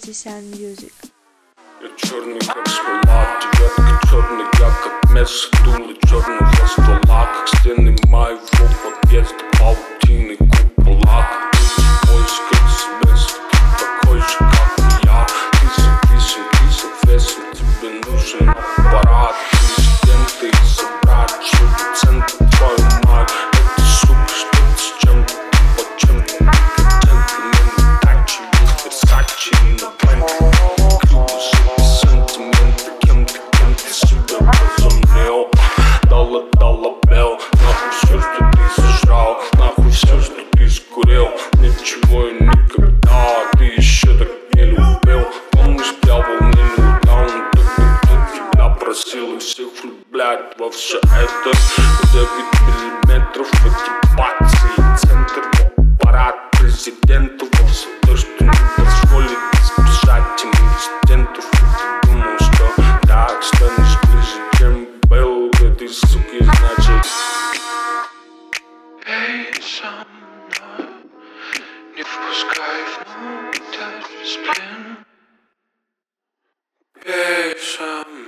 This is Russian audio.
слушаете Сан Мьюзик. Я черный как смола, девятка черный, я как место, дуло черного ствола, как стены моего подъезда, паутины купола. Поиск эксмеса, такой же как и я. Ты зависим, ты завесим, тебе нужен аппарат. Президенты и собрать, чтобы центр твою мать. Это сука, что-то с чем-то, под чем-то. Джентльмены, тачи, Версачи и на Бентли. Дала бел, нахуй все, что ты сожрал, нахуй все, что ты скурил. Ничего и никогда ты еще так не любил. Помнишь, дьявол не летал, но тут тебя просил и всех влюблять во все это. 9 миллиметров мотивации, центр аппарат президенту во все то, что не позволит избежать им резидентов. Ты думал, что так станешь ближе, чем был к этой суке, значит пей со мной, не впускай внутрь сплин. Пей со мной.